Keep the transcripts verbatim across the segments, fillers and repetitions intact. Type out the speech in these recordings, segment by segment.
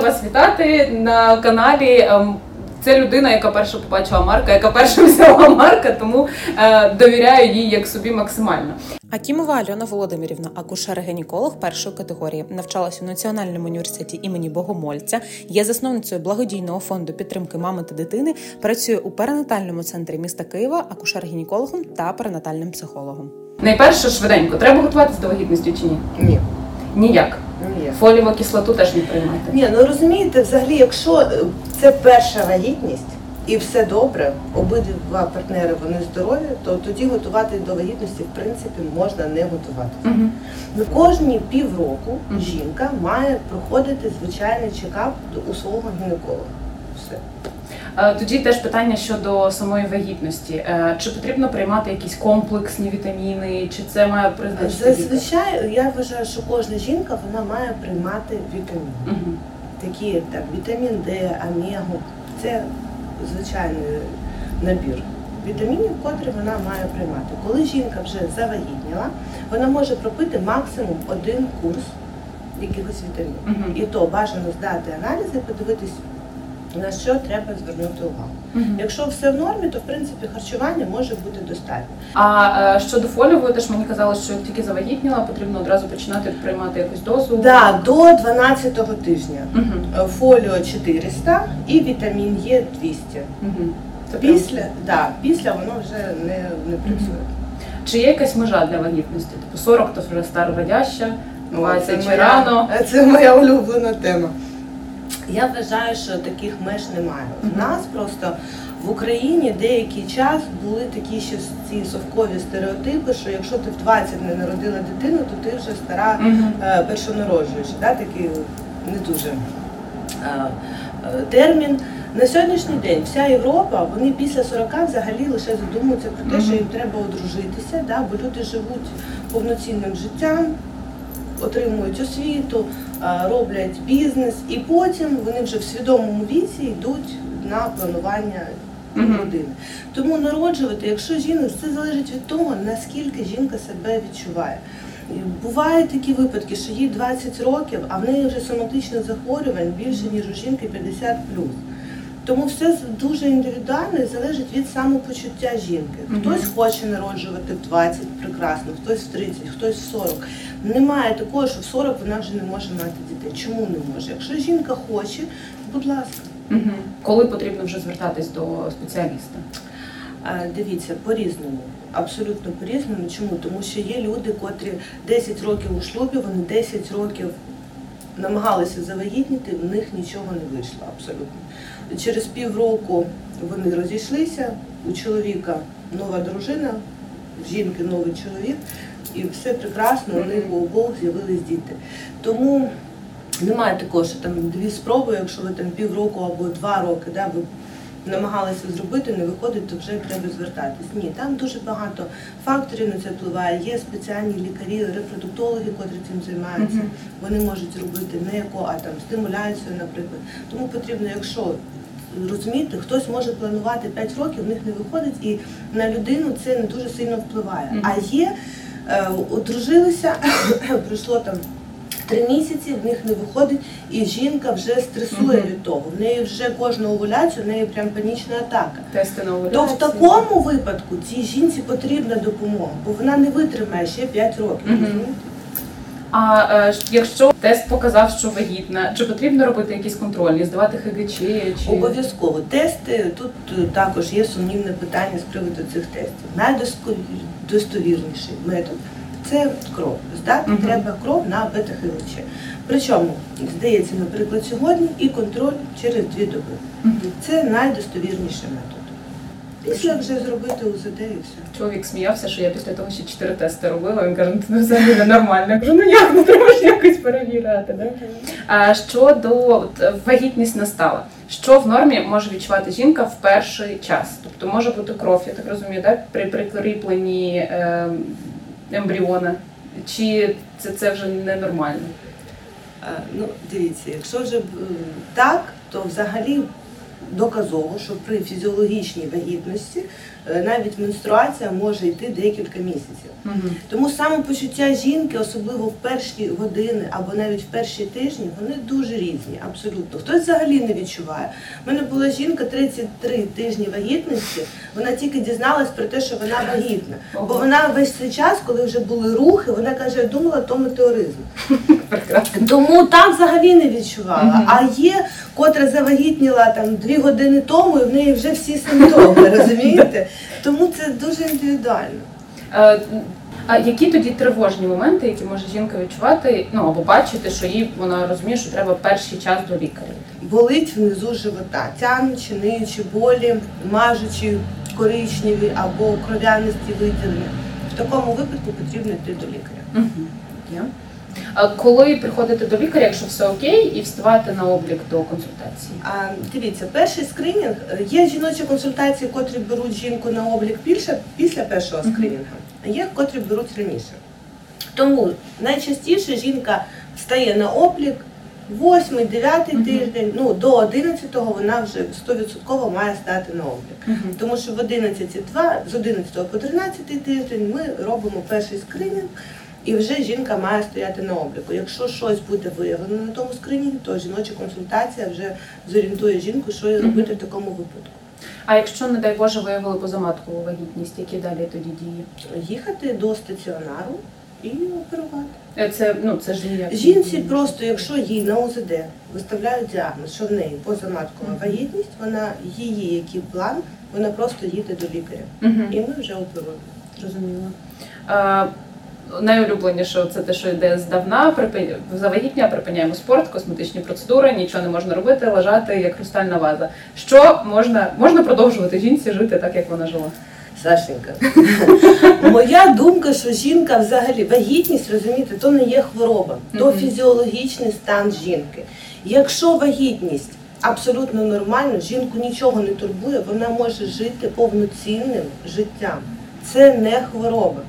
вас вітати на каналі. Це людина, яка перша побачила Марка, яка перша взяла Марка, тому е, довіряю їй як собі максимально. Акімова Альона Володимирівна, акушер-гінеколог першої категорії, навчалась у Національному університеті імені Богомольця, є засновницею благодійного фонду підтримки мами та дитини, працює у перинатальному центрі міста Києва, акушер-гінекологом та перинатальним психологом. Найперше, швиденько, треба готуватися до вагітності чи ні? Ні. Ніяк? Ні. Фолієву кислоту теж не приймайте? Ні, ну розумієте, взагалі, якщо це перша вагітність і все добре, обидва партнери вони здорові, то тоді готувати до вагітності, в принципі, можна не готуватися. Угу. Ну, кожні півроку Угу. жінка має проходити звичайний чекап у свого гінеколога. Все. Тоді теж питання щодо самої вагітності. Чи потрібно приймати якісь комплексні вітаміни, чи це має призначити? Зазвичай, я вважаю, що кожна жінка вона має приймати вітаміни. Угу. Такі як так, вітамін Д, омегу. Це звичайний набір вітамінів, котрі вона має приймати. Коли жінка вже завагітніла, вона може пропити максимум один курс якихось вітамінів. Угу. І то бажано здати аналізи і подивитись, на що треба звернути увагу. Угу. Якщо все в нормі, то в принципі харчування може бути достатньо. А е, щодо фолієвої, теж мені казали, що як тільки завагітніла, потрібно одразу починати приймати якусь дозу? Так, да, до дванадцятого тижня. Угу. Фоліо чотириста і вітамін Е двісті. Угу. Після, да, після воно вже не, не працює. Чи є якась межа для вагітності? Типу сорок, то вже старородяща, двадцять чи рано? Це моя улюблена тема. Я вважаю, що таких меж немає. У Uh-huh. нас просто в Україні деякий час були такі ще ці совкові стереотипи, що якщо ти в двадцять не народила дитину, то ти вже стара uh-huh. першонароджуюча. Да? Такий не дуже а, термін. На сьогоднішній день вся Європа, вони після сорока взагалі лише задумуються про те, uh-huh. що їм треба одружитися, да? Бо люди живуть повноцінним життям, отримують освіту, роблять бізнес, і потім вони вже в свідомому віці йдуть на планування mm-hmm. родини. Тому народжувати, якщо жінка, це залежить від того, наскільки жінка себе відчуває. Бувають такі випадки, що їй двадцять років, а в неї вже соматичних захворювань більше, ніж у жінки п'ятдесят плюс. Тому все дуже індивідуально і залежить від самопочуття жінки. Хтось mm-hmm. хоче народжувати в двадцять прекрасно, хтось в тридцять, хтось в сорок. Немає такого, що в сорок вона вже не може мати дітей. Чому не може? Якщо жінка хоче, будь ласка. Угу. Коли потрібно вже звертатись до спеціаліста? А, дивіться, по-різному. Абсолютно по-різному. Чому? Тому що є люди, котрі десять років у шлюбі, вони десять років намагалися завагітніти, в них нічого не вийшло абсолютно. Через півроку вони розійшлися, у чоловіка нова дружина, в жінки новий чоловік, і все прекрасно, у них у обох з'явились діти. Тому немає такого, що там дві спроби, якщо ви там півроку або два роки, да, ви намагалися зробити, не виходить, то вже треба звертатись. Ні, там дуже багато факторів на це впливає. Є спеціальні лікарі, репродуктологи, котрі цим займаються. Uh-huh. Вони можуть робити не еко, а там стимуляцію, наприклад. Тому потрібно, якщо розумієте, хтось може планувати п'ять років, в них не виходить, і на людину це не дуже сильно впливає. Uh-huh. А є, е, одружилися, пройшло там три місяці, в них не виходить, і жінка вже стресує uh-huh. від того. В неї вже кожну овуляцію, в неї прям панічна атака. Тести на овуляцію. То в такому випадку цій жінці потрібна допомога, бо вона не витримає ще п'ять років. Uh-huh. А е, якщо тест показав, що вагітна, чи потрібно робити якісь контрольні, здавати ХГЧ? Чи... Обов'язково. Тести, тут також є сумнівне питання з приводу цих тестів. Найдостовірніший метод – це кров. Здати uh-huh. треба кров на бета-ХГЧ. Причому, здається, наприклад, сьогодні і контроль через дві доби. Uh-huh. Це найдостовірніший метод. Після вже зробити УЗД і все. Чоловік сміявся, що я після того ще чотири тести робила, він каже, ну це взагалі ненормально. Я кажу, ну як, ну треба ж якось перевіряти. Да? А щодо вагітність настала, що в нормі може відчувати жінка в перший час? Тобто може бути кров, я так розумію, да? при прикріпленні е, ембріона, чи це, це вже ненормально? А, ну, дивіться, якщо вже так, то взагалі доказово, що при фізіологічній вагітності навіть менструація може йти декілька місяців. Угу. Тому самопочуття жінки, особливо в перші години або навіть в перші тижні, вони дуже різні, абсолютно. Хтось взагалі не відчуває. У мене була жінка тридцять три тижні вагітності, вона тільки дізналась про те, що вона вагітна. Бо вона весь цей час, коли вже були рухи, вона каже, я думала, то метеоризм. Тому там взагалі не відчувала. А є, котра завагітніла там дві години тому, і в неї вже всі симптоми, розумієте? Тому це дуже індивідуально. А, а які тоді тривожні моменти, які може жінка відчувати, ну або бачити, що їй вона розуміє, що треба перший час до лікаря? Болить внизу живота, тягнучі, ниючі болі, мажучі, коричневі або кров'янисті виділення. В такому випадку потрібно йти до лікаря. Угу. Yeah. А коли приходити до лікаря, якщо все окей, і вставати на облік до консультації? А, дивіться, перший скринінг, є жіночі консультації, котрі беруть жінку на облік після, після першого скринінгу, а є, котрі беруть раніше. Тому найчастіше жінка стає на облік восьмий, дев'ятий uh-huh. тиждень, ну до одинадцятого вона вже сто відсотків має стати на облік. Uh-huh. Тому що в одинадцяті два, з одинадцятого по тринадцятий тиждень ми робимо перший скринінг, і вже жінка має стояти на обліку. Якщо щось буде виявлено на тому скринінгу, то жіноча консультація вже зорієнтує жінку, що їй робити uh-huh. в такому випадку. А якщо, не дай Боже, виявили позаматкову вагітність, які далі тоді дії? Їхати до стаціонару і оперувати. Це, ну, це ж ніяк. Жінці просто, якщо їй на О З Д виставляють діагноз, що в неї позаматкова uh-huh. вагітність, вона, її який план, вона просто їде до лікаря. Uh-huh. І ми вже оперуємо. Зрозуміло. А, найулюбленіше це те, що йде здавна, припиня... завагітня, припиняємо спорт, косметичні процедури, нічого не можна робити, лежати як хрустальна ваза. Що можна, можна продовжувати жінці жити так, як вона жила? Сашенька, моя думка, що жінка взагалі, вагітність, розумієте, то не є хвороба, то mm-hmm. фізіологічний стан жінки. Якщо вагітність абсолютно нормальна, жінку нічого не турбує, вона може жити повноцінним життям. Це не хвороба.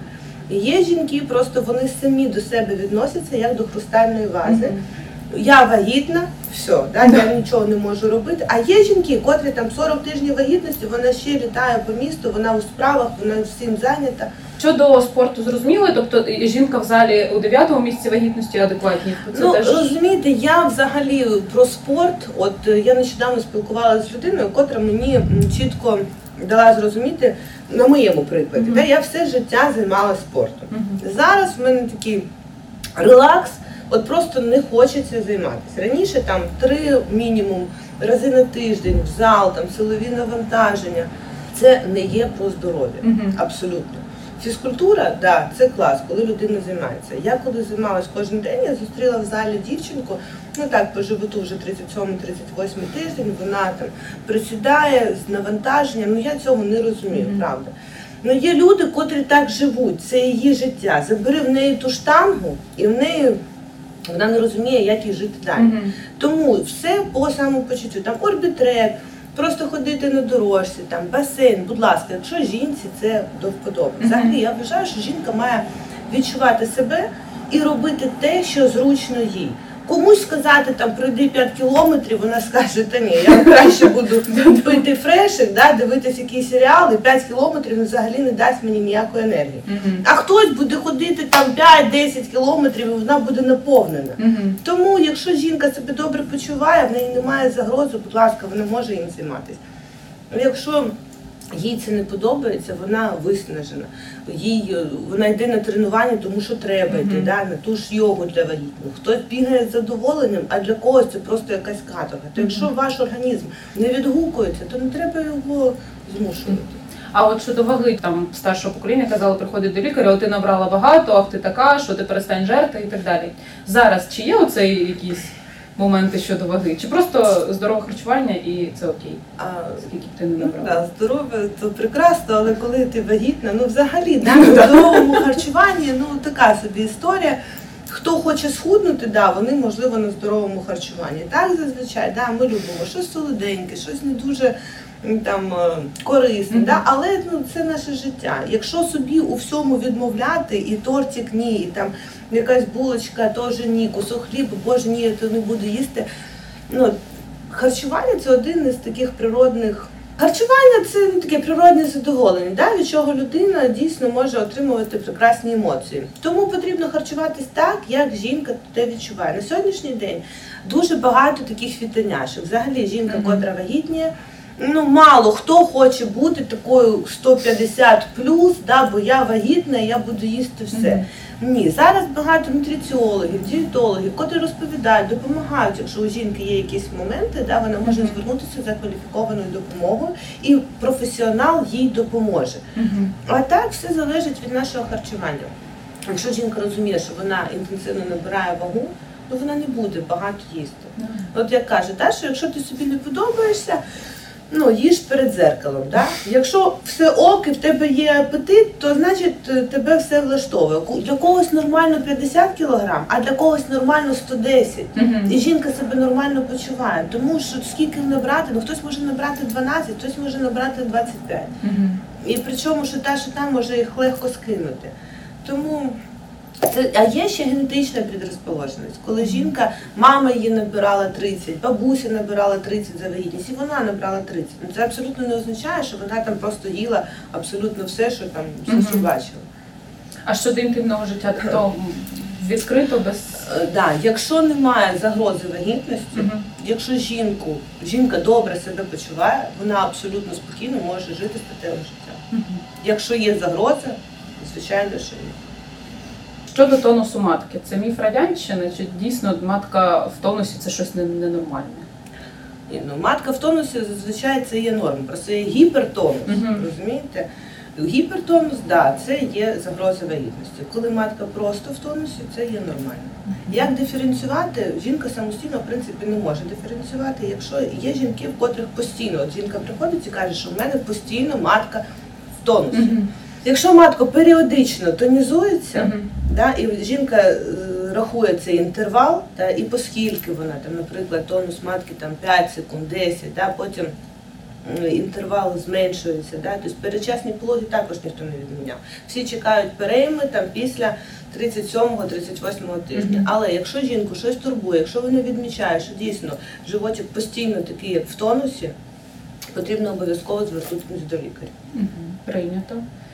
Є жінки, просто вони самі до себе відносяться як до хрустальної вази. Mm-hmm. Я вагітна, все, да, я нічого не можу робити. А є жінки, котрі там сорок тижнів вагітності, вона ще літає по місту, вона у справах, вона всім зайнята. Щодо спорту зрозуміло, тобто жінка в залі у дев'ятому місяці вагітності адекватні? Це ну, теж... розумієте, я взагалі про спорт, от я нещодавно спілкувалася з людиною, котра мені чітко дала зрозуміти, на моєму прикладі, mm-hmm. де я все життя займалася спортом. Mm-hmm. Зараз в мене такий релакс, от просто не хочеться займатися. Раніше там три мінімум рази на тиждень в зал, там силові навантаження. Це не є про здоров'я, mm-hmm. абсолютно. Фізкультура, да, це клас, коли людина займається. Я коли займалась кожен день, я зустріла в залі дівчинку, ну так, по животу вже тридцять сьомий тридцять восьмий тиждень, вона там присідає з навантаженням, ну я цього не розумію, mm-hmm. правда. Ну є люди, котрі так живуть, це її життя. Забери в неї ту штангу, і в неї вона не розуміє, як їй жити далі. Mm-hmm. Тому все по самопочуттю, там орбітрек, просто ходити на дорожці, там басейн, будь ласка, якщо жінці це до вподоби. Взагалі, я вважаю, що жінка має відчувати себе і робити те, що зручно їй. Комусь сказати, там, пройди п'ять кілометрів, вона скаже, та ні, я краще буду пити фрешик, да, дивитись якийсь серіал, і п'ять кілометрів взагалі не дасть мені ніякої енергії. Mm-hmm. А хтось буде ходити там п'ять-десять кілометрів, і вона буде наповнена. Mm-hmm. Тому, якщо жінка себе добре почуває, в неї немає загрози, будь ласка, вона може їм займатися. Якщо їй це не подобається, вона виснажена. Їй, вона йде на тренування, тому що треба йти, mm-hmm. да, на ту ж йогу для вагітних. Хтось бігає з задоволенням, а для когось це просто якась каторга. То якщо mm-hmm. ваш організм не відгукується, то не треба його змушувати. А от щодо ваги, там старшого покоління казали, приходить до лікаря, от ти набрала багато, ах ти така, що ти перестань жерти і так далі. Зараз чи є оцей якісь моменти щодо ваги? Чи просто здорове харчування і це окей? А скільки б ти не набрала? Да, здоров'я то прекрасно, але коли ти вагітна, ну взагалі, да, в здоровому харчуванні, ну така собі історія. Хто хоче схуднути, да, вони, можливо, на здоровому харчуванні. Так, зазвичай, да, ми любимо щось солоденьке, щось не дуже там корисне, mm-hmm. да, але ну, це наше життя. Якщо собі у всьому відмовляти, і тортик ні, і там якась булочка теж ні, кусок хліба, боже ні, я то не буду їсти, ну, Харчування – це один із таких природних... Харчування – це ну, таке природне задоволення, да? Від чого людина дійсно може отримувати прекрасні емоції. Тому потрібно харчуватись так, як жінка те відчуває. На сьогоднішній день дуже багато таких вітаняшок. Взагалі жінка, mm-hmm. котра вагітніє, ну мало хто хоче бути такою сто п'ятдесят плюс, да, бо я вагітна, я буду їсти все. Mm-hmm. Ні, зараз багато нутриціологів, дієтологів, котрі розповідають, допомагають, якщо у жінки є якісь моменти, да, вона може mm-hmm. звернутися за кваліфікованою допомогою і професіонал їй допоможе. Mm-hmm. А так все залежить від нашого харчування. Якщо жінка розуміє, що вона інтенсивно набирає вагу, то вона не буде багато їсти. Mm-hmm. От як каже, да, що якщо ти собі не подобаєшся, ну, їж перед дзеркалом, да? Якщо все ок і в тебе є апетит, то значить тебе все влаштовує. Для когось нормально п'ятдесят кілограм, а для когось нормально сто десять. Mm-hmm. І жінка себе нормально почуває. Тому що скільки набрати, ну хтось може набрати дванадцять, хтось може набрати двадцять п'ять. Mm-hmm. І причому, що та, що там може їх легко скинути. Тому... Це, а є ще генетична предрозположеність, коли жінка, мама її набирала тридцять, бабуся набирала тридцять за вагітність, і вона набрала тридцять. Ну, це абсолютно не означає, що вона там просто їла абсолютно все, що там все, mm-hmm. що бачила. А щодо інтимного життя, то відкрито без... Да, якщо немає загрози вагітності, mm-hmm. якщо жінку, жінка добре себе почуває, вона абсолютно спокійно може жити статевим життям. Mm-hmm. Якщо є загроза, звичайно, що ні. Щодо тонусу матки, це міф радянщини, чи дійсно матка в тонусі це щось ненормальне? Ні, ну, матка в тонусі зазвичай це є норма, просто є гіпертонус, uh-huh. розумієте? Гіпертонус, да, це є загроза вагітності. Коли матка просто в тонусі, це є нормально. Uh-huh. Як диференціювати? Жінка самостійно, в принципі, не може диференціювати, якщо є жінки, в котрих постійно, от жінка приходить і каже, що в мене постійно матка в тонусі. Uh-huh. Якщо матка періодично тонізується, uh-huh. да, і жінка е, рахує цей інтервал, да, і поскільки вона, там, наприклад, тонус матки там, п'ять секунд, десять, да, потім е, інтервал зменшується, да, тобто передчасні пологи також ніхто не відміняв. Всі чекають перейми там, після тридцять сьомого - тридцять восьмого тижня. Uh-huh. Але якщо жінку щось турбує, якщо вона відмічає, що дійсно животик постійно такий, як в тонусі, потрібно обов'язково звернутися до лікаря. Uh-huh. Прийнято.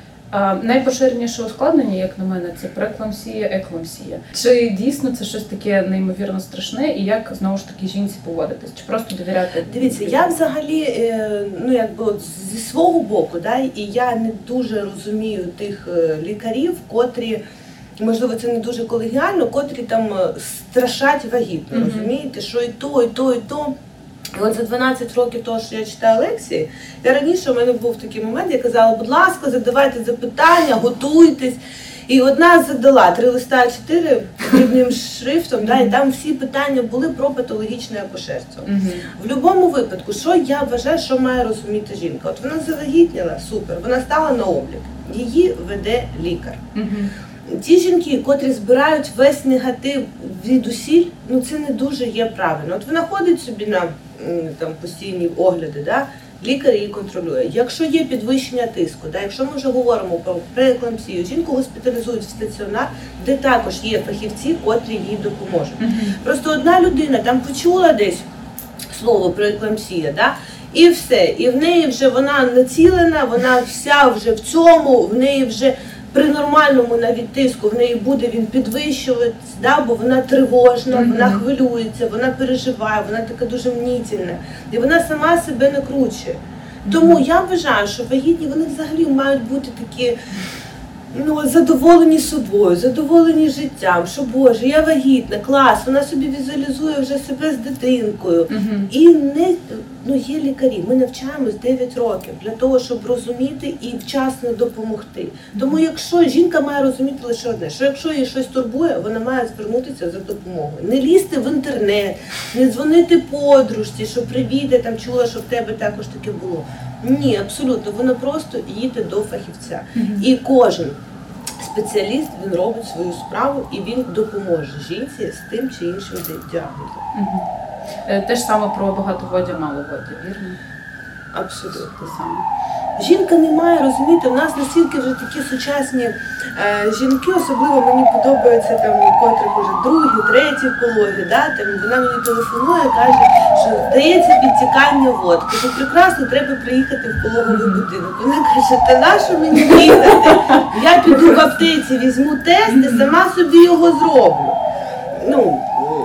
А, найпоширеніше ускладнення, як на мене, це прееклампсія, еклампсія. Чи дійсно це щось таке неймовірно страшне, і як, знову ж таки, жінці поводитись? Чи просто довіряти? Дивіться, я взагалі, ну якби от зі свого боку, да, і я не дуже розумію тих лікарів, котрі, можливо, це не дуже колегіально, котрі там страшать вагітно, mm-hmm. розумієте, що і то, і то, і то. І от за дванадцять років того, що я читаю лекції, я раніше у мене був такий момент, я казала, будь ласка, задавайте запитання, готуйтесь. І одна задала три листа а чотири дрібним шрифтом, mm-hmm. да, і там всі питання були про патологічне акушерство. Mm-hmm. В будь-якому випадку, що я вважаю, що має розуміти жінка? От вона завагітніла, супер, вона стала на облік, її веде лікар. Mm-hmm. Ті жінки, котрі збирають весь негатив від усіль, ну це не дуже є правильно. От вона ходить собі на там, постійні огляди, да? Лікар її контролює. Якщо є підвищення тиску, да? Якщо ми вже говоримо про прееклампсію, жінку госпіталізують в стаціонар, де також є фахівці, котрі їй допоможуть. Mm-hmm. Просто одна людина там почула десь слово прееклампсія, да? І все. І в неї вже вона націлена, вона вся вже в цьому, в неї вже при нормальному навіть тиску в неї буде він підвищуватися, да, бо вона тривожна, mm-hmm. вона хвилюється, вона переживає, вона така дуже мнітільна. І вона сама себе накручує. Mm-hmm. Тому я вважаю, що вагітні, вони взагалі мають бути такі, ну, задоволені собою, задоволені життям, що Боже, я вагітна, клас, вона собі візуалізує вже себе з дитинкою. Mm-hmm. І не, ну, є лікарі, ми навчаємось дев'ять років для того, щоб розуміти і вчасно допомогти. Mm-hmm. Тому якщо жінка має розуміти лише одне, що якщо її щось турбує, вона має звернутися за допомогою. Не лізти в інтернет, не дзвонити подружці, що привіт, я там чула, що в тебе також таке було. Ні, абсолютно, вона просто їде до фахівця. Mm-hmm. І кожен спеціаліст, він робить свою справу і він допоможе жінці з тим чи іншим діагнозом. Угу. Те ж саме про багатоводдя, маловоддя, вірно? Абсолютно. Те саме. Жінка не має, розуміти, у нас настільки вже такі сучасні е, жінки, особливо мені подобаються там, котрих уже другі, треті пологи, да, там, вона мені телефонує, каже, що здається підтікання вод. Кажу, прекрасно, треба приїхати в пологовий будинок. Вона каже, та на що мені їхати? Я піду в аптеці, візьму тест і сама собі його зроблю. Ну,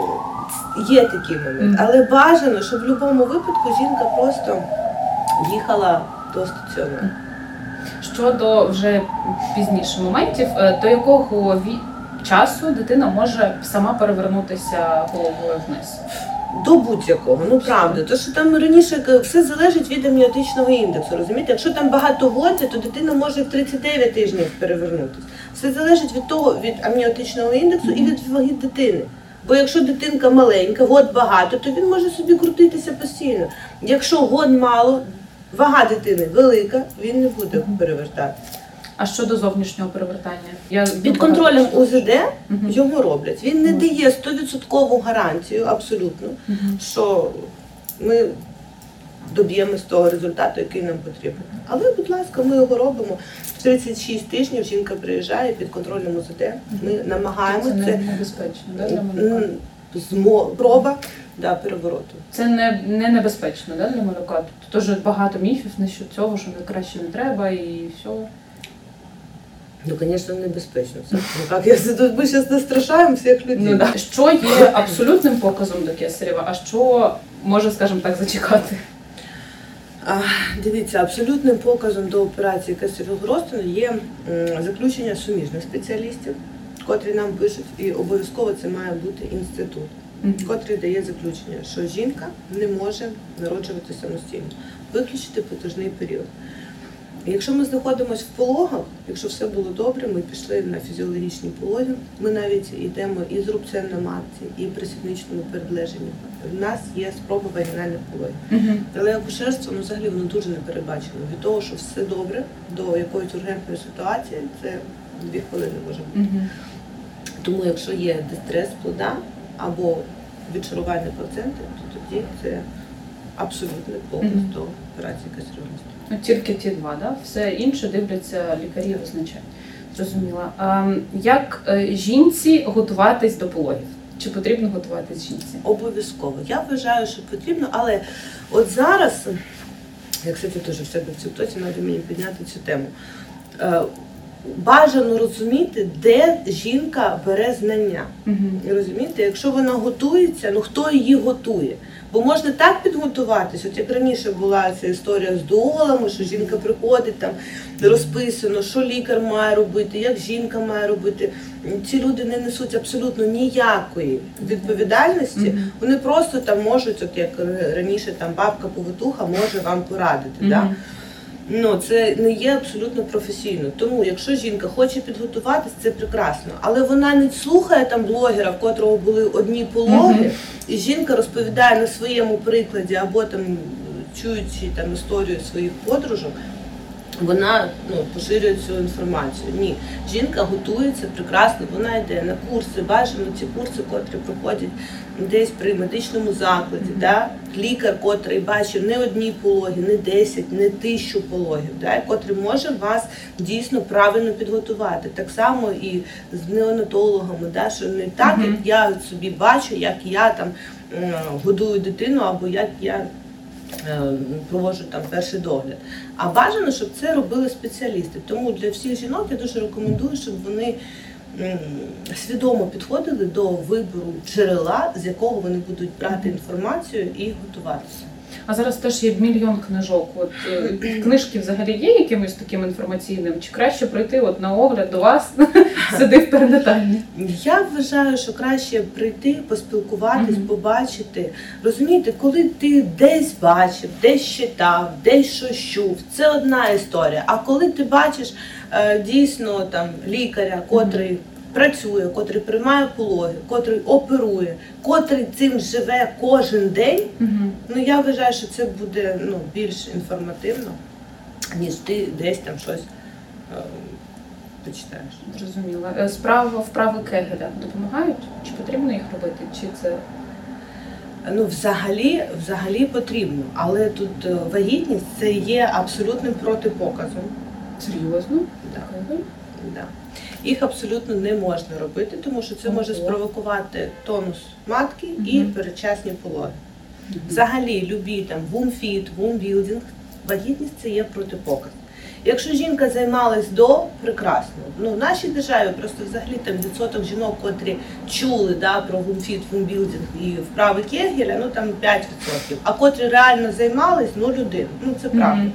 є такий момент, але бажано, щоб в будь-якому випадку жінка просто їхала до стаціонару. Щодо вже пізніше моментів, до якого ві- часу дитина може сама перевернутися головою вниз? До будь-якого, ну правда. То, що там раніше все залежить від амніотичного індексу, розумієте? Якщо там багато води, то дитина може в тридцять дев'ять тижнів перевернутися. Все залежить від того, від амніотичного індексу і від ваги дитини. Бо якщо дитинка маленька, вод багато, то він може собі крутитися постійно. Якщо вод мало, вага дитини велика, він не буде перевертатися. А щодо зовнішнього перевертання? Я Під контролем багато УЗД його роблять. Він не дає сто відсотків гарантію абсолютно, що ми доб'ємося того результату, який нам потрібен. Але, будь ласка, ми його робимо. В тридцять шість тижнів жінка приїжджає під контролем УЗД. Ми намагаємося. Це не небезпечно, да, для малюка? Змо... Проба да, перевороту. Це не, не небезпечно, да, для малюка? Тут теж багато міфів насчет цього, що краще не треба і все. Ну, звісно, небезпечно. Це, ну, як я тут ми зараз не страшаємо всіх людей. Ну, да. Що є абсолютним показом до кесарева, а що може, скажімо так, зачекати? А, дивіться, абсолютним показом до операції кесаревого розтину є м, заключення суміжних спеціалістів, котрі нам пишуть, і обов'язково це має бути інститут, mm-hmm. котрий дає заключення, що жінка не може народжувати самостійно, виключити потужний період. І якщо ми знаходимося в пологах, якщо все було добре, ми пішли на фізіологічні пологи, ми навіть йдемо і з рубцем на матці, і при сідничному передлеженні. У нас є спроба вагінальних пологів. Uh-huh. Але акушерство, ну, взагалі, воно дуже непередбачено. Від того, що все добре, до якоїсь ургентної ситуації, це дві хвилини може бути. Uh-huh. Тому якщо є дистрес плода або відшарування плаценти, то тоді це абсолютний показ uh-huh. до операції кесаревого розтину. Ну, тільки ті два, да? Все інше дивляться лікарі і визначають. Зрозуміла. А як жінці готуватись до пологів? Чи потрібно готуватись жінці? Обов'язково. Я вважаю, що потрібно, але от зараз, як кстати, теж в себе в тіктоці, треба мені підняти цю тему. Бажано розуміти, де жінка бере знання. Uh-huh. Розумієте, якщо вона готується, ну хто її готує? Бо можна так підготуватись, от як раніше була ця історія з дуолами, що жінка приходить, там розписано, що лікар має робити, як жінка має робити. Ці люди не несуть абсолютно ніякої відповідальності, mm-hmm. вони просто там можуть, от як раніше там бабка-повитуха може вам порадити. Mm-hmm. Да? Ну, це не є абсолютно професійно. Тому, якщо жінка хоче підготуватись, це прекрасно. Але вона не слухає там блогера, в котрого були одні пологи, mm-hmm. і жінка розповідає на своєму прикладі, або там чуючи там історію своїх подружок, вона ну, поширює цю інформацію. Ні, жінка готується прекрасно, вона йде на курси, бачимо ці курси, котрі проходять десь при медичному закладі, mm-hmm. да? Лікар, котрий бачив не одні пологи, не десять, не тисячу пологів, да? Котрий може вас дійсно правильно підготувати. Так само і з неонатологами, да? Що не так, mm-hmm. як я собі бачу, як я там м- годую дитину, або як я проводжу там перший догляд. А бажано, щоб це робили спеціалісти. Тому для всіх жінок я дуже рекомендую, щоб вони м, свідомо підходили до вибору джерела, з якого вони будуть брати інформацію і готуватися. А зараз теж є мільйон книжок. От книжки взагалі є якимось таким інформаційним? Чи краще прийти от на огляд до вас, сюди в перинатальні? Я вважаю, що краще прийти, поспілкуватись, mm-hmm. побачити. Розумієте, коли ти десь бачив, десь читав, десь щось чув, це одна історія. А коли ти бачиш е, дійсно там лікаря, котрий mm-hmm. працює, котрий приймає пологи, котрий оперує, котрий цим живе кожен день, mm-hmm. ну я вважаю, що це буде ну, більш інформативно, ніж ти десь там щось е, почитаєш. Зрозуміла. Справа вправи Кегеля допомагають? Чи потрібно їх робити? Чи це Ну, взагалі, взагалі потрібно, але тут е, вагітність це є абсолютним протипоказом. Серйозно? Да. Так. Да. Їх абсолютно не можна робити, тому що це може спровокувати тонус матки і Мгм. передчасні пологи. Мгм. Взагалі, любі там вумфіт, вумбілдинг, вагітність це є протипоказ. Якщо жінка займалась до, прекрасно. Ну, в нашій державі просто взагалі там відсоток жінок, котрі чули да, про вумфіт, вумбілдинг і вправи Кегеля, ну там п'ять відсотків. А котрі реально займались, ну один. Ну це правда. Мгм.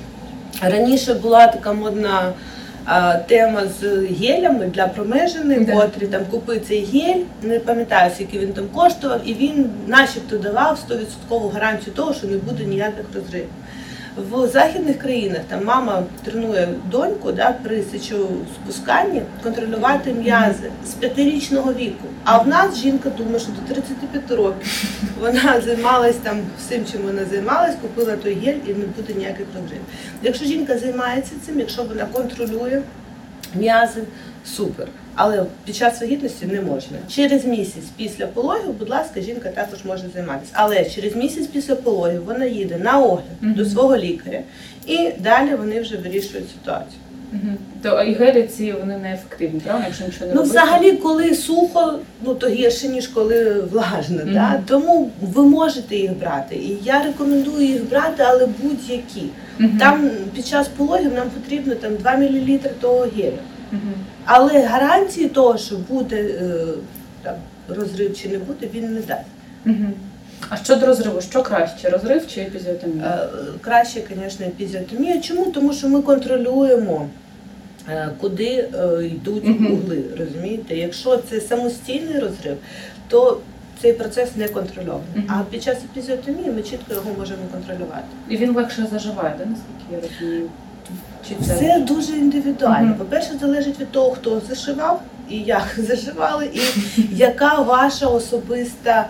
Раніше була така модна а, тема з гелями для промежених, Да. котрі там купив цей гель, не пам'ятаю, скільки він там коштував, і він начебто давав сто відсотків гарантію того, що не буде ніяких розривів. В західних країнах там мама тренує доньку да, при сечовипусканні контролювати м'язи з п'ятирічного віку. А в нас жінка думає, що до тридцяти п'яти років вона займалась там всім, чим вона займалась, купила той гель і не буде ніяких розривів. Якщо жінка займається цим, якщо вона контролює м'язи, супер. Але під час вагітності не можна. Через місяць після пологів, будь ласка, жінка також може займатися. Але через місяць після пологів вона їде на огляд Мгм. до свого лікаря і далі вони вже вирішують ситуацію. Мгм. То і гелі ці вони не ефективні, правильно, якщо нічого не Ну, робити? взагалі, коли сухо, ну то гірше, ніж коли влажно. Мгм. Да? Тому ви можете їх брати. І я рекомендую їх брати, але будь-які. Мгм. Там під час пологів нам потрібно там два мілілітри того гелю. Мгм. Але гарантії того, що буде е, там, розрив чи не буде, він не дасть. Мгм. А щодо розриву, що краще, розрив чи епізіотомія? Е, краще, звісно, епізіотомія. Чому? Тому що ми контролюємо, е, куди е, йдуть Мгм. угли. Розумієте? Якщо це самостійний розрив, то цей процес не контрольований. Мгм. А під час епізіотомії ми чітко його можемо контролювати. І він легше заживає, да, наскільки я розумію? Чи це? Все дуже індивідуально. Мгм. По-перше, залежить від того, хто зашивав і як зашивали, і яка ваша особиста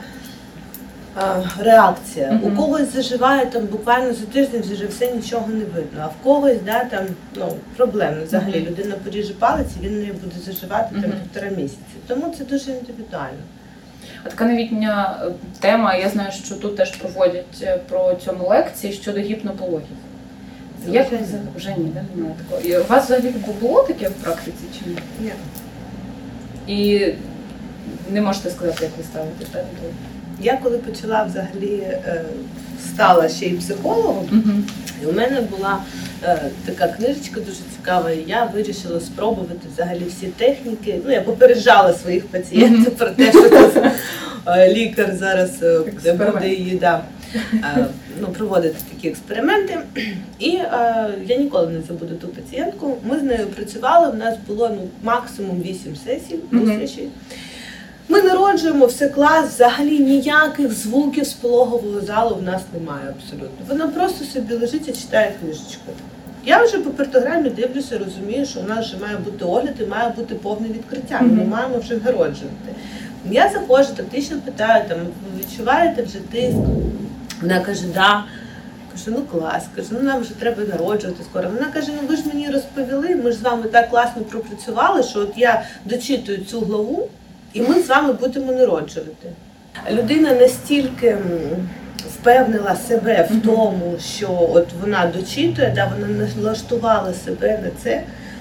а, реакція. Мгм. У когось заживає там буквально за тиждень вже все нічого не видно, а в когось да, там, ну, проблемно. Взагалі Мгм. людина поріже палець і він не буде заживати там, Мгм. півтора місяці. Тому це дуже індивідуально. А така новітня е, тема, я знаю, що тут теж проводять е, про цьому лекції щодо гіпнопологів. Як Вже ви ні. за- вже ні, да? Немає такого. І у вас взагалі було таке в практиці чи ні? Ні. І не можете сказати, як ви ставитесь так, до того? Я коли почала взагалі е, стала ще й психологом, Мгм. і у мене була е, така книжечка дуже цікава, і я вирішила спробувати взагалі всі техніки. Ну, я попереджала своїх пацієнтів про те, що тут, е, лікар зараз е, Експеримент. буде її да, е, ну, проводити такі експерименти. І е, я ніколи не забуду ту пацієнтку. Ми з нею працювали, у нас було ну, максимум вісім сесій, Мгм. зустрічей. Ми народжуємо, все клас, взагалі ніяких звуків з пологового залу в нас немає абсолютно. Вона просто собі лежить і читає книжечку. Я вже по пертограмі дивлюся, розумію, що у нас вже має бути огляд і має бути повне відкриття. Ми Мгм. маємо вже народжувати. Я заходжу, тактично питаю, там, ви відчуваєте вже тиск? Вона каже, да. Кажу, ну клас, кажу, ну нам вже треба народжувати скоро. Вона каже, ну ви ж мені розповіли, ми ж з вами так класно пропрацювали, що от я дочитую цю главу, і ми з вами будемо народжувати. Людина настільки м, впевнила себе в тому, що от вона дочитує, да, вона налаштувала себе на це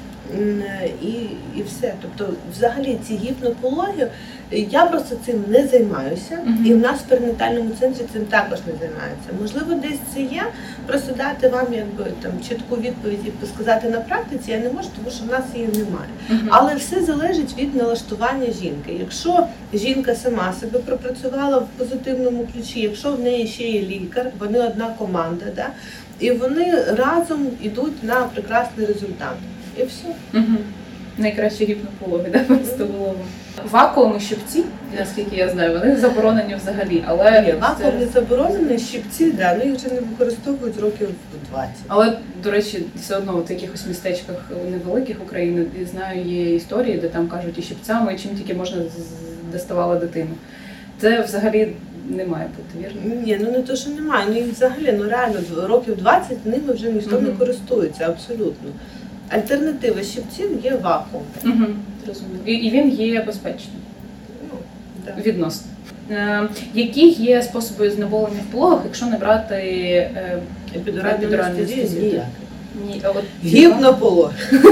м, і, і все. Тобто, взагалі, ці гіпнопологи, я просто цим не займаюся, Мгм. і в нас в перинатальному центрі цим також не займаються. Можливо, десь це є, просто дати вам якби там чітку відповідь і сказати на практиці я не можу, тому що в нас її немає. Мгм. Але все залежить від налаштування жінки. Якщо жінка сама себе пропрацювала в позитивному ключі, якщо в неї ще є лікар, вони одна команда, да? І вони разом йдуть на прекрасний результат. І все. Мгм. Найкращі гіпнопологи, да, просто голову. Вакуум і щипці, наскільки я знаю, вони заборонені взагалі, але Ні, вакуум це- не заборонений, щипці, да, ну їх вже не використовують років двадцять. Але, до речі, все одно в якихось містечках невеликих України, я знаю, є історії, де там кажуть і щипцями, і чим тільки можна з- з- доставала дитину. Це взагалі не має бути, вірно? Ні, ну не то, що немає, ну їх взагалі, ну реально, років двадцять ними вже ніхто не Мгм. користується, абсолютно. Альтернатива щипців є вакуум. Угу, зрозуміло. І, і він є безпечним, Ну, да. відносно. Е, які є способи знеболення в пологах, якщо не брати е, Епідуральну епідуральну анестезію анестезію? ніяк. Ні, а от Гіпнополог.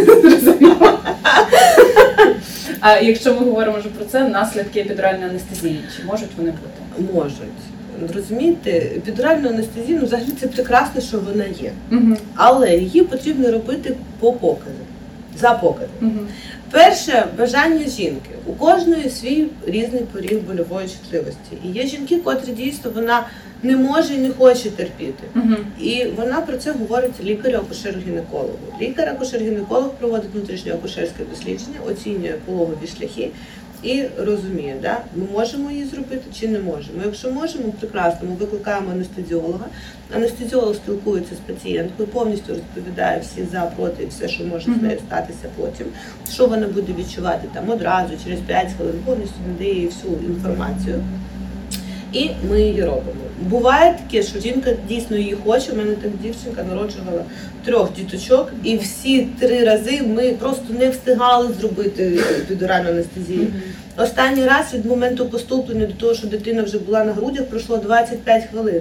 А якщо ми говоримо вже про це, наслідки епідуральної анестезії, чи можуть вони бути? Можуть. Розумієте, епідуральну анестезію, ну, взагалі це прекрасно, що вона є. Угу. Але її потрібно робити по показу, за показом. Угу. Перше бажання жінки. У кожної свій різний поріг больової чутливості. І є жінки, котрі дійсно вона не може і не хоче терпіти. Угу. І вона про це говорить лікарю-акушеру-гінекологу. Лікар-акушер-гінеколог проводить внутрішньоакушерське дослідження, оцінює пологові шляхи і розуміє, да, ми можемо її зробити чи не можемо. Якщо можемо, прекрасно, ми викликаємо анестезіолога. Анестезіолог спілкується з пацієнткою, повністю розповідає всі за, проти і все, що може з нею статися потім. Що вона буде відчувати там одразу, через п'ять хвилин, повністю надає їй всю інформацію. І ми її робимо. Буває таке, що жінка дійсно її хоче. У мене так дівчинка народжувала трьох діточок, і всі три рази ми просто не встигали зробити епідуральну анестезію. Mm-hmm. Останній раз від моменту поступлення до того, що дитина вже була на грудях, пройшло двадцять п'ять хвилин.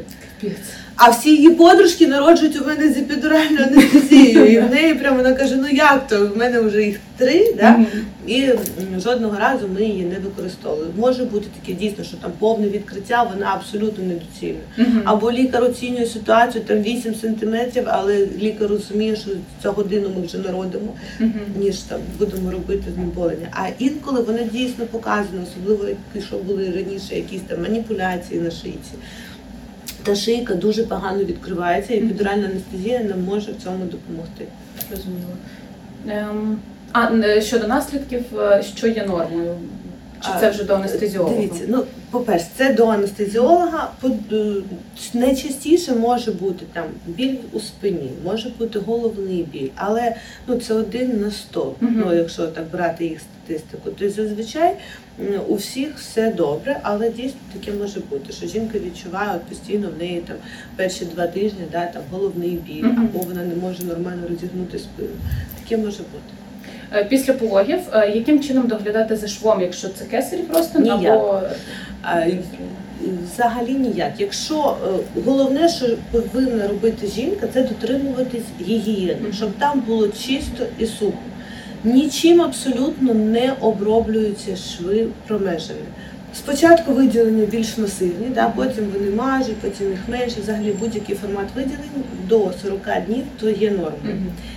А всі її подружки народжують у мене з епідуральною анестезією. І в неї прямо вона каже, ну як то, в мене вже їх три, да? Mm-hmm. І жодного разу ми її не використовуємо. Може бути таке дійсно, що там повне відкриття, вона абсолютно недоцільна. Mm-hmm. Або лікар оцінює ситуацію, там вісім сантиметрів, але лікар розуміє, що за годину ми вже народимо, mm-hmm. ніж там будемо робити знеболення. А інколи вона дійсно показана, особливо якщо були раніше якісь там маніпуляції на шийці. Та шийка дуже погано відкривається, і епідуральна анестезія нам може в цьому допомогти. Розуміло. Ем, а щодо наслідків, що є нормою? Чи це вже до анестезіолога? Дивіться, ну, по-перше, це до анестезіолога. Найчастіше може бути там біль у спині, може бути головний біль, але ну, це один на сто, uh-huh. ну, якщо так брати їх статистику. Тобто зазвичай у всіх все добре, але дійсно таке може бути, що жінка відчуває от постійно в неї там перші два тижні да, там, головний біль, uh-huh. або вона не може нормально розігнути спину. Таке може бути. Після пологів, яким чином доглядати за швом, якщо це кесарів просто, або... Взагалі ніяк. Якщо головне, що повинна робити жінка, це дотримуватись гігієни, щоб там було чисто і сухо. Нічим абсолютно не оброблюються шви промежини. Спочатку виділення більш масивні, да, потім вони мажуть, потім їх менше. Взагалі будь-який формат виділень до сорок днів то є нормою.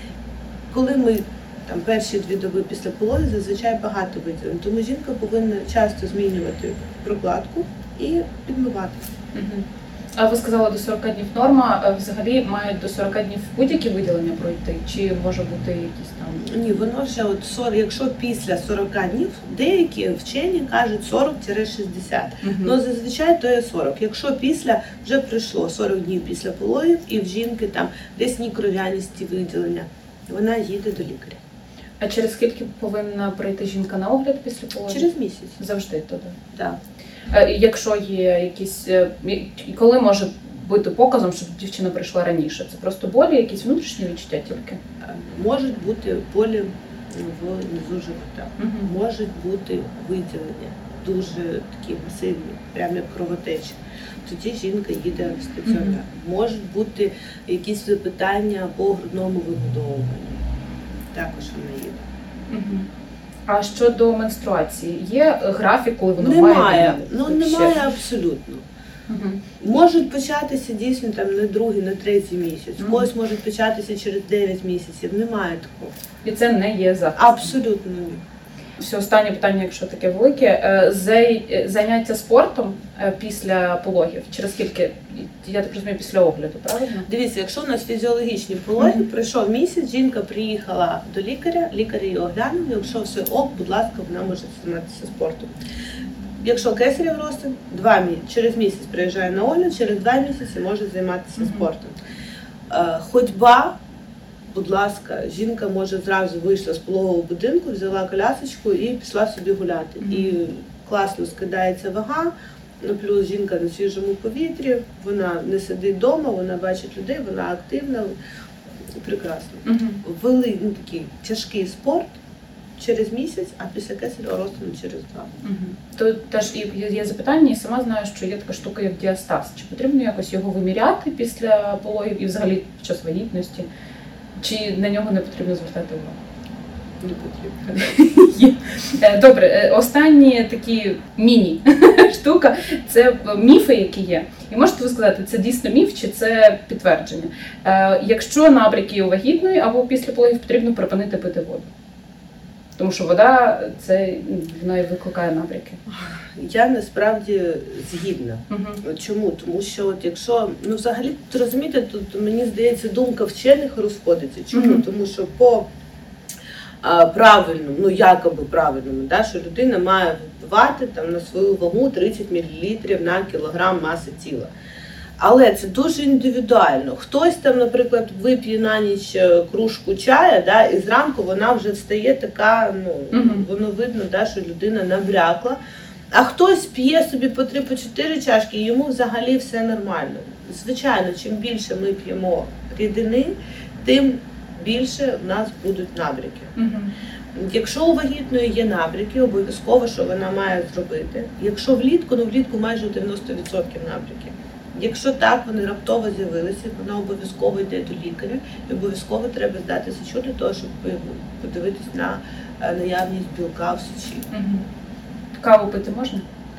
Коли ми там перші дві доби після пологів зазвичай багато виділень, тому жінка повинна часто змінювати прокладку і підмивати. Угу. А ви сказали, до сорок днів норма, взагалі мають до сорок днів будь-які виділення пройти, чи може бути якісь там? Ні, воно вже от сорок, якщо після сорок днів, деякі вчені кажуть сорок шістдесят, угу. ну зазвичай то є сорок. Якщо після, вже пройшло сорок днів після пологів і в жінки там десь кров'яністі виділення, вона їде до лікаря. А через скільки повинна прийти жінка на огляд після пологів? Через місяць. Завжди туди? Так. Якщо є якісь, коли може бути показом, щоб дівчина прийшла раніше? Це просто болі, якісь внутрішні відчуття тільки? Можуть бути болі внизу живота, угу. можуть бути виділення, дуже такі масивні, прямо як кровотечі. Тоді жінка їде в стаціонар. Угу. Можуть бути якісь запитання по грудному вигодовуванню. Також вона їде. Угу. А щодо менструації, є графік, коли воно немає, має? Ну, немає абсолютно. Угу. Можуть початися дійсно там на другий, на третій місяць. Угу. Когось можуть початися через дев'ять місяців. Немає такого. І це не є захист? Абсолютно ні. Все, останнє питання, якщо таке велике. Заняття спортом після пологів, через скільки, я так розумію, після огляду, правильно? Дивіться, якщо у нас фізіологічні пологи, mm-hmm. пройшов місяць, жінка приїхала до лікаря, лікар її оглянув, якщо все ок, будь ласка, вона може займатися спортом. Якщо кесарів розтин, два місяці, через місяць приїжджає на огляд, через два місяці може займатися mm-hmm. спортом. Ходьба, будь ласка, жінка може зразу вийшла з пологового будинку, взяла колясочку і пішла собі гуляти. Mm-hmm. І класно скидається вага, плюс жінка на свіжому повітрі, вона не сидить вдома, вона бачить людей, вона активна, прекрасно. Mm-hmm. Вели ну, такий тяжкий спорт через місяць, а після кесаревого розтину через два. Угу. Тут теж і є запитання, і сама знаю, що є така штука, як діастаз. Чи потрібно якось його виміряти після пологів і взагалі під час вагітності? Чи на нього не потрібно звертати увагу? Не потрібно. Добре, останні такі міні-штука – це міфи, які є. І можете ви сказати, це дійсно міф чи це підтвердження? Якщо набряки у вагітної або після пологів, потрібно припинити пити воду. Тому що вода, це, вона і викликає набряки. Я насправді згідна. Угу. Чому? Тому що от якщо, ну взагалі, розумієте, тут мені здається, думка вчених розходиться. Чому? Угу. Тому що по а, правильному, ну якоби правильному, да, що людина має випивати там на свою вагу тридцять мілілітрів на кілограм маси тіла. Але це дуже індивідуально. Хтось там, наприклад, вип'є на ніч кружку чая, да, і зранку вона вже встає така, ну, угу. воно видно, да, що людина набрякла. А хтось п'є собі по три, по чотири чашки, і йому взагалі все нормально. Звичайно, чим більше ми п'ємо рідини, тим більше в нас будуть набряки. Угу. Якщо у вагітної є набряки, обов'язково, що вона має зробити. Якщо влітку, ну влітку майже дев'яносто відсотків набряків. Якщо так, вони раптово з'явилися, вона обов'язково йде до лікаря і обов'язково треба здати сечу для того, щоб подивитись на наявність білка в сечі. Угу. Каву пити можна?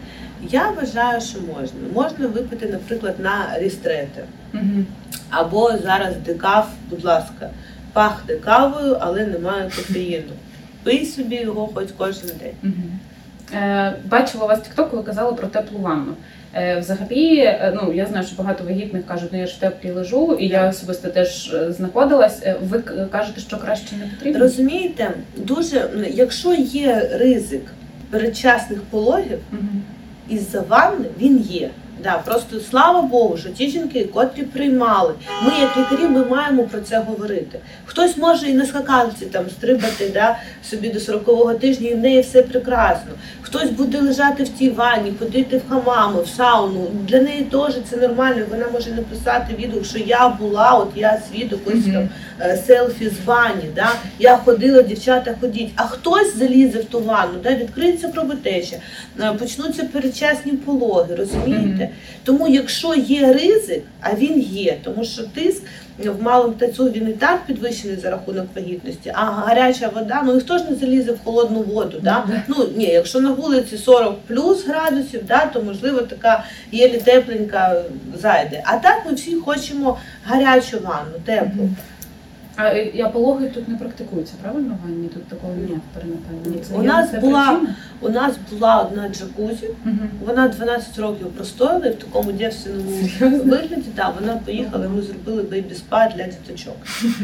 Я вважаю, що можна. Можна випити, наприклад, на рістрети. Угу. Або зараз декаф, будь ласка, пахне кавою, але немає кофеїну. Пий собі його хоч кожен день. Угу. Е, бачила у вас в тіктоку, ви казали про теплу ванну. Е, взагалі, ну, я знаю, що багато вагітних кажуть, ну я ж в теплій лежу, і я особисто теж знаходилась. Ви кажете, що краще не потрібно? Розумієте, дуже, якщо є ризик передчасних пологів, угу. із-за ванни, він є. Да, просто слава Богу, що ті жінки, котрі приймали, ми як лікарі, ми маємо про це говорити. Хтось може і на скакалці там стрибати, да, собі до сорокового тижня, і в неї все прекрасно. Хтось буде лежати в тій ванні, ходити в хамами, в сауну. Для неї теж це нормально. Вона може написати відео, що я була, от я свідок, ось mm-hmm. там селфі з ванні, да, я ходила, дівчата, ходіть. А хтось залізе в ту ванну, да, відкриється кровотеча, почнуться передчасні пологи, розумієте? Mm-hmm. Тому якщо є ризик, а він є, тому що тиск в малому тазу він і так підвищений за рахунок вагітності, а гаряча вода, ну ніхто ж не залізе в холодну воду. Да? Mm-hmm. Ну ні, якщо на вулиці сорок плюс градусів, да, то можливо така єлі тепленька зайде. А так ми всі хочемо гарячу ванну, теплу. Mm-hmm. А я пологи тут не практикуються, правильно, в ванні? Тут такого немає в перинатальній. У нас була, у нас була одна джакузі, угу. Вона дванадцять років простояла і в такому дівчинному вигляді, да, вона поїхала, ми зробили бейбі-спа для діточок.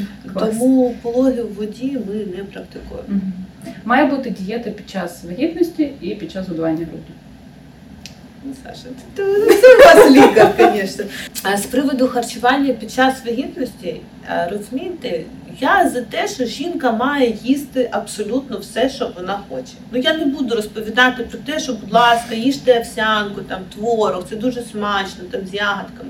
Тому пологи в воді ми не практикуємо. Угу. Має бути дієта під час вагітності і під час годування груддю. Саша, це у вас лікар, звісно. З приводу харчування під час вагітності, розумієте, я за те, що жінка має їсти абсолютно все, що вона хоче. Ну я не буду розповідати про те, що, будь ласка, їжте овсянку, там, творог, це дуже смачно, там, з ягодками.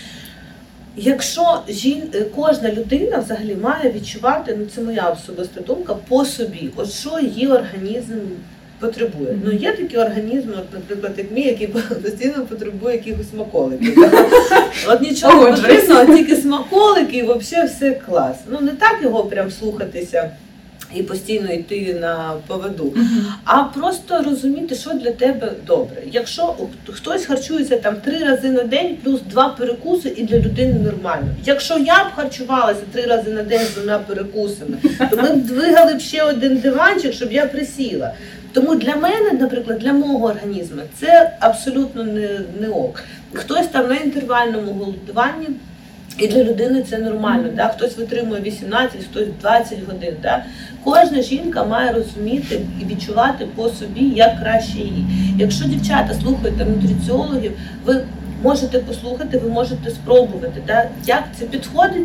Якщо жін... кожна людина взагалі має відчувати, ну це моя особиста думка, по собі, от що її організм потребує. Mm-hmm. Ну, є такі організми, от, наприклад, як мій, який постійно потребує якихось смаколиків. От нічого не потрібно, а тільки смаколики і взагалі все клас. Ну, не так його прям слухатися і постійно йти на поводу, mm-hmm. а просто розуміти, що для тебе добре. Якщо хтось харчується там три рази на день, плюс два перекуси, і для людини нормально. Якщо я б харчувалася три рази на день з двома перекусами, то ми б двигали б ще один диванчик, щоб я присіла. Тому для мене, наприклад, для мого організму це абсолютно не, не ок. Хтось там на інтервальному голодуванні, і для людини це нормально. Mm-hmm. Да? Хтось витримує вісімнадцять, хтось двадцять годин. Да? Кожна жінка має розуміти і відчувати по собі, як краще їй. Якщо дівчата слухають там нутриціологів, ви можете послухати, ви можете спробувати. Да? Як це підходить?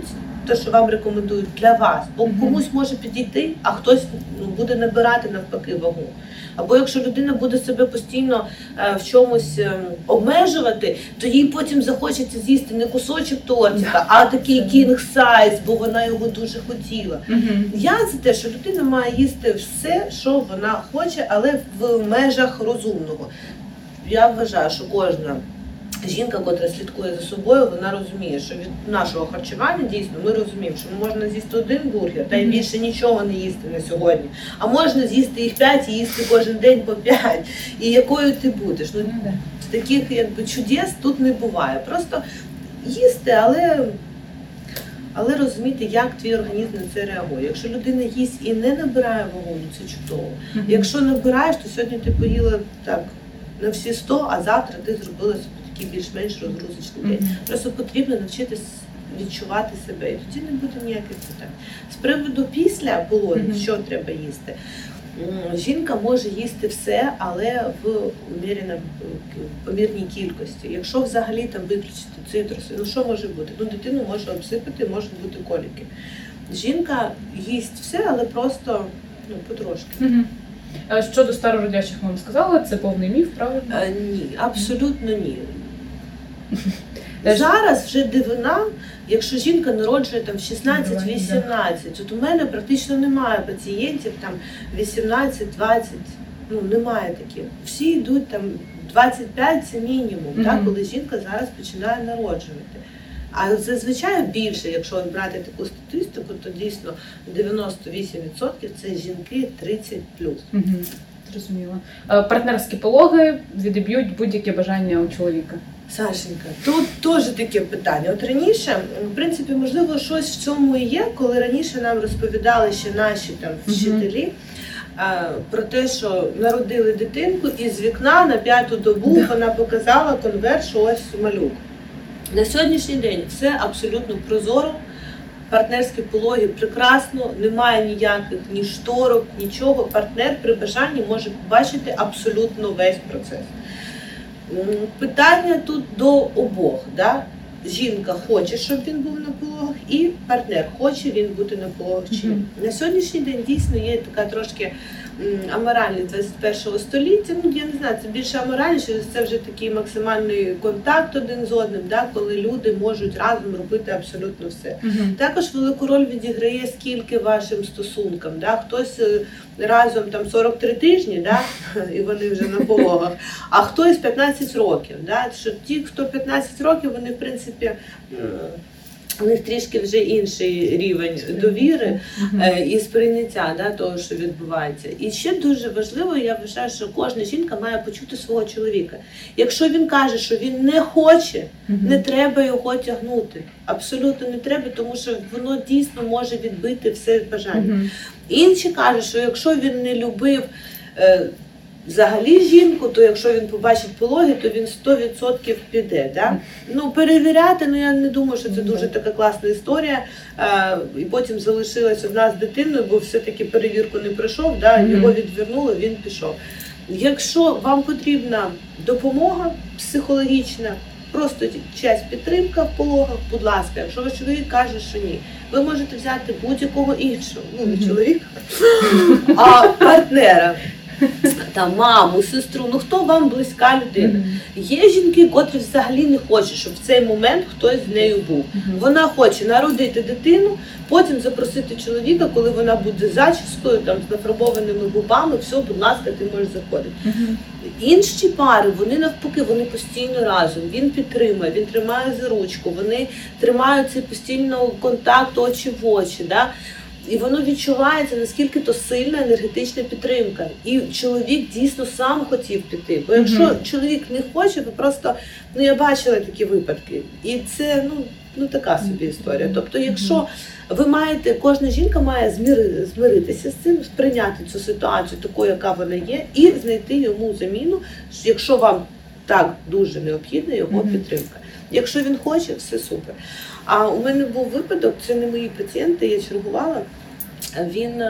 те, що вам рекомендують для вас. Бо Мгм. комусь може підійти, а хтось ну, буде набирати навпаки вагу. Або якщо людина буде себе постійно е, в чомусь е, обмежувати, то їй потім захочеться з'їсти не кусочок тортика, а такий кінг сайз, бо вона його дуже хотіла. Мгм. Я за те, що людина має їсти все, що вона хоче, але в межах розумного. Я вважаю, що кожна жінка, котра слідкує за собою, вона розуміє, що від нашого харчування дійсно ми розуміємо, що можна з'їсти один бургер, та й Мгм. більше нічого не їсти на сьогодні. А можна з'їсти їх п'ять і їсти кожен день по п'ять. І якою ти будеш? Ну, Ну, да. таких якби чудес тут не буває. Просто їсти, але, але розуміти, як твій організм на це реагує. Якщо людина їсть і не набирає вагу, ну це чудово. Мгм. Якщо набираєш, то сьогодні ти поїла так на всі сто, а завтра ти зробила собі такий більш-менш розгрузочний день. Мгм. Просто потрібно навчитись відчувати себе, і тоді не буде ніяких питань. З приводу після пологів, Мгм. що треба їсти. М, Жінка може їсти все, але в умірено- в помірній кількості. Якщо взагалі там виключити цитруси, ну що може бути? Ну дитину може обсипати, можуть бути коліки. Жінка їсть все, але просто ну, потрошки. Мгм. А щодо старородячих мам сказала, це повний міф, правильно? Е, Ні, абсолютно ні. Теж- Зараз вже дивина, якщо жінка народжує там в шістнадцять-вісімнадцять, от у мене практично немає пацієнтів там вісімнадцять-двадцять, ну немає таких. Всі йдуть там двадцять п'ять це мінімум, Мгм. так, коли жінка зараз починає народжувати. А зазвичай більше, якщо брати таку статистику, то дійсно дев'яносто вісім відсотків це жінки тридцять плюс. Мгм. Зрозуміло. Е, Партнерські пологи відіб'ють будь-яке бажання у чоловіка. Сашенька, тут теж таке питання. От раніше, в принципі, можливо, щось в цьому і є, коли раніше нам розповідали ще наші там вчителі е, про те, що народили дитинку і з вікна на п'яту добу вона показала конверт, що ось малюк. На сьогоднішній день все абсолютно прозоро. Партнерські пологи прекрасно, немає ніяких ні шторок, нічого. Партнер при бажанні може побачити абсолютно весь процес. М, Питання тут до обох. Да? Жінка хоче, щоб він був на пологах, і партнер хоче він бути на пологах чи ні. Мгм. На сьогоднішній день дійсно є така трошки м, аморальність двадцять першого століття. Ну, я не знаю, це більше аморальніше, це вже такий максимальний контакт один з одним, да? Коли люди можуть разом робити абсолютно все. Мгм. Також велику роль відіграє скільки вашим стосункам. Да? Хтось е, разом там сорок три тижні, да? І вони вже на пологах, а хтось п'ятнадцять років. Да? Що ті, хто п'ятнадцять років, вони в принципі е, у них трішки вже інший рівень довіри Мгм. е, і сприйняття, да, того, що відбувається. І ще дуже важливо, я вважаю, що кожна жінка має почути свого чоловіка. Якщо він каже, що він не хоче, Мгм. не треба його тягнути. Абсолютно не треба, тому що воно дійсно може відбити все бажання. Мгм. Інші кажуть, що якщо він не любив е, взагалі жінку, то якщо він побачить пологи, то він сто відсотків піде. Да? Ну, перевіряти, ну я не думаю, що це дуже така класна історія. Е, і потім залишилась одна з дитиною, бо все-таки перевірку не пройшов, да? Мгм. Його відвернули, він пішов. Якщо вам потрібна допомога психологічна, просто чиясь підтримка в пологах, будь ласка, якщо ваш чоловік каже, що ні, ви можете взяти будь-якого іншого, ну не чоловіка, а партнера, там, маму, сестру, ну хто вам близька людина. Мгм. Є жінки, котрі взагалі не хочуть, щоб в цей момент хтось з нею був. Мгм. Вона хоче народити дитину, потім запросити чоловіка, коли вона буде з зачіскою, там, з нафарбованими губами, все, будь ласка, ти можеш заходити. Мгм. Інші пари, вони навпаки, вони постійно разом. Він підтримує, він тримає за ручку, вони тримають цей постійно контакт очі в очі. Да? І воно відчувається, наскільки то сильна енергетична підтримка. І чоловік дійсно сам хотів піти. Бо якщо Мгм. чоловік не хоче, ви просто, ну я бачила такі випадки. І це, ну, ну така собі історія. Тобто, якщо ви маєте, кожна жінка має зміри, змиритися з цим, сприйняти цю ситуацію такою, яка вона є, і знайти йому заміну, якщо вам так дуже необхідна його Мгм. підтримка. Якщо він хоче, все супер. А у мене був випадок, це не мої пацієнти, я чергувала. Він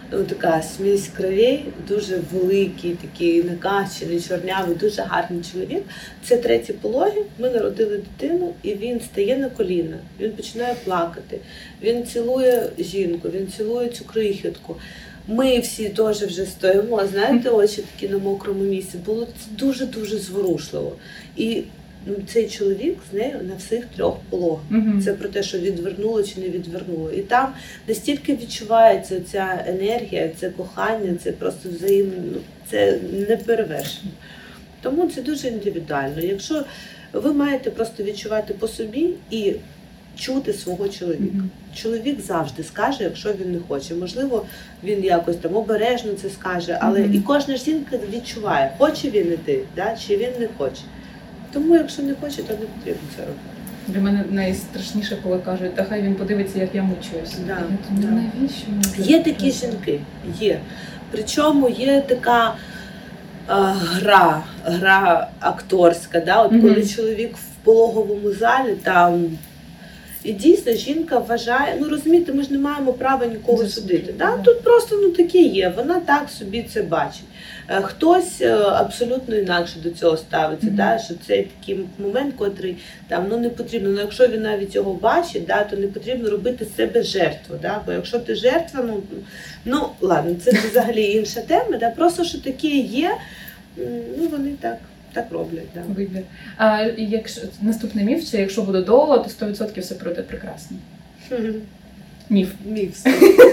ну, така смесь кровей, дуже великий, такий накачаний, чорнявий, дуже гарний чоловік. Це треті пологи, ми народили дитину, і він стає на коліна, він починає плакати, він цілує жінку, він цілує цю крихітку. Ми всі теж вже стоїмо, знаєте, очі такі на мокрому місці. Було це дуже-дуже зворушливо. І цей чоловік з нею на всіх трьох пологах. Мгм. Це про те, що відвернуло чи не відвернуло. І там настільки відчувається ця енергія, це кохання, це просто взаємно, ну, це неперевершено. Тому це дуже індивідуально. Якщо ви маєте просто відчувати по собі і чути свого чоловіка. Мгм. Чоловік завжди скаже, якщо він не хоче. Можливо, він якось там обережно це скаже, але Мгм. і кожна жінка відчуває, хоче він іти, да, чи він не хоче. Тому, якщо не хоче, то не потрібно це робити. Для мене найстрашніше, коли кажуть, та хай він подивиться, як я мучуюсь. Да, Я думаю, да. навіщо мені це? Є такі жінки, є. Причому є така а, гра, гра акторська, да? От Мгм. коли чоловік в пологовому залі, там. І дійсно жінка вважає, ну розумієте, ми ж не маємо права нікого Засуджувати, судити. Да? да. Тут просто ну таке є, вона так собі це бачить. Е, Хтось е, абсолютно інакше до цього ставиться, Мгм. да? Що це такий момент, котрий там ну не потрібно. Ну якщо він навіть його бачить, да, то не потрібно робити з себе жертву. Да? Бо якщо ти жертва, ну, ну ладно, це взагалі інша тема. Да? Просто що таке є, м, ну вони так, так роблять. Да. Вибір. А якщо наступний міф, це якщо буде довго, то сто відсотків все пройде прекрасно. Міф. Міф.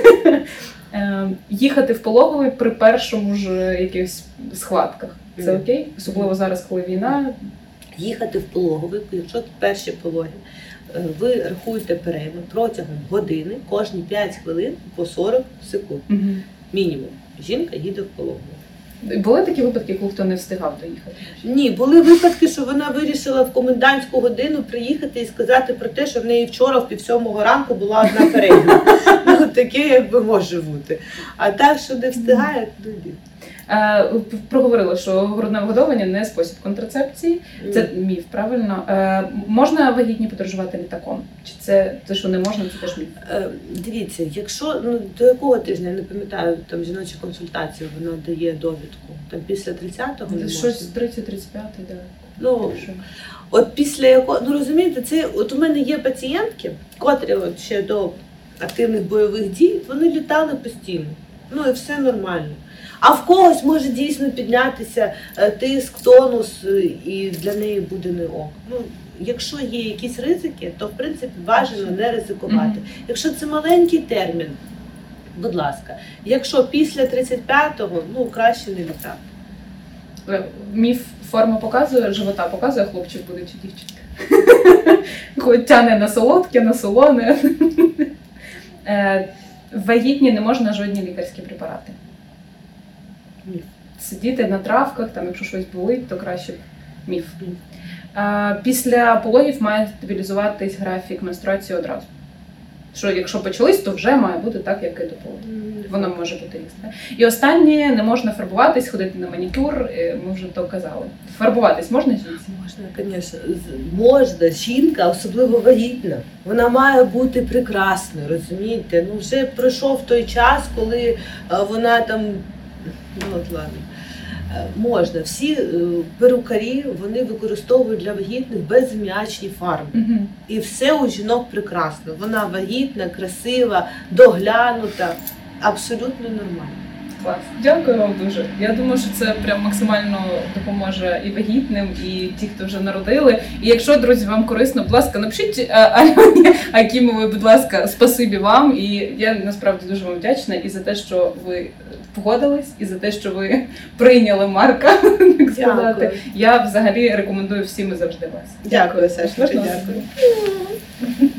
Е, їхати в пологовий при першому ж якихось схватках. Це Мгм. окей? Особливо зараз, коли війна. Їхати в пологовий, якщо перші пологи, е, ви рахуєте перейми протягом години, кожні п'ять хвилин по сорок секунд. Мгм. Мінімум. Жінка їде в пологовий. Були такі випадки, коли хто не встигав доїхати? Ні, були випадки, що вона вирішила в комендантську годину приїхати і сказати про те, що в неї вчора в пів сьомого ранку була одна перейма. Ну, таке якби може бути. А так, що не встигає, ну ні. Е, проговорили, що грудне вигодовування не спосіб контрацепції. Це міф, правильно? Е, можна вагітні подорожувати літаком? Чи це те, що не можна, це теж міф? Е, Дивіться, якщо ну до якого тижня, я не пам'ятаю, там жіночі консультації, вона дає довідку. Там після тридцятого не Щось можна. тридцять тридцять п'ять, да. Ну, Якщо- от після якого, ну розумієте, це от у мене є пацієнтки, котрі от ще до активних бойових дій, вони літали постійно. Ну і все нормально. А в когось може дійсно піднятися е, тиск, тонус, е, і для неї буде не ок. Ну, якщо є якісь ризики, то в принципі бажано не ризикувати. Мгм. Якщо це маленький термін, будь ласка. Якщо після тридцять п'ятого, ну краще не літати. Е, Міф форма показує, живота показує, хлопчик буде чи дівчинка. Хоч тяне на солодке, на солоне. Е, Вагітні не можна жодні лікарські препарати. Міф. Сидіти на травках, там, якщо щось болить, то краще міф. Міф. А, після пологів має стабілізуватись графік менструації одразу. Що якщо почались, то вже має бути так, як і до пологів. Воно може бути різне. І останнє, не можна фарбуватись, ходити на манікюр, е, ми вже то казали. Фарбуватись можна жінці? Можна, звісно. З- Можна. Жінка, особливо вагітна, вона має бути прекрасною, розумієте? Ну, вже пройшов той час, коли е, вона там, ну от ладно, Е, можна. Всі е, перукарі, вони використовують для вагітних безм'ячні фарби. Угу. І все у жінок прекрасно. Вона вагітна, красива, доглянута, абсолютно нормально. Клас. Дякую вам дуже. Я думаю, що це прям максимально допоможе і вагітним, і ті, хто вже народили. І якщо, друзі, вам корисно, будь ласка, напишіть а, Альоні Акімовій, будь ласка, спасибі вам. І я насправді дуже вам вдячна і за те, що ви погодились, і за те, що ви прийняли Марка, так сказати. Дякую. Я взагалі рекомендую всім і завжди вас. Дякую, Сашечка, Можна? дякую.